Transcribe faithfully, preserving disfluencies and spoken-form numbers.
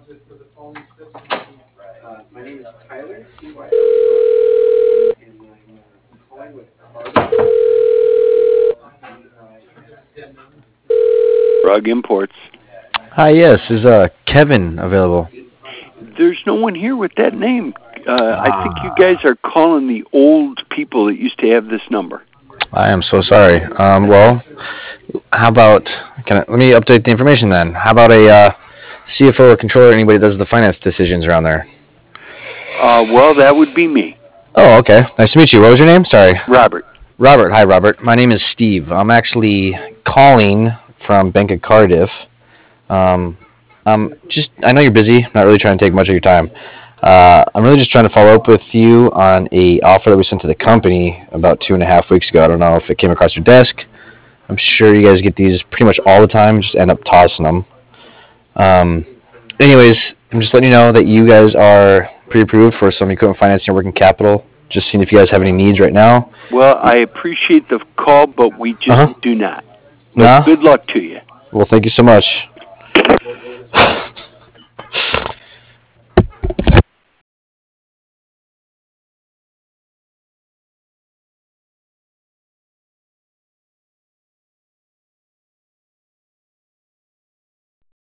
Uh, my name is Tyler, T Y L, and I'm uh, calling with Carbon. Rug Imports. Hi, yes. Is uh Kevin available? There's no one here with that name. Uh, I think you Ah. guys are calling the old people that used to have this number. I am so sorry. Um, well, how about can I, let me update the information then? How about a uh, C F O or controller, anybody that does the finance decisions around there? Uh, well, that would be me, Oh, okay. Nice to meet you. What was your name? Sorry. Robert. Robert. Hi, Robert. My name is Steve. I'm actually calling from Bank of Cardiff. Um, um, just I know you're busy. I'm not really trying to take much of your time. Uh, I'm really just trying to follow up with you on a offer that we sent to the company about two and a half weeks ago. I don't know if it came across your desk. I'm sure you guys get these pretty much all the time. Just end up tossing them. Um, anyways, I'm just letting you know that you guys are pre-approved for some equipment financing and working capital. Just seeing if you guys have any needs right now. Well, I appreciate the call, but we just Uh-huh. do not. But Nah? good luck to you. Well, thank you so much.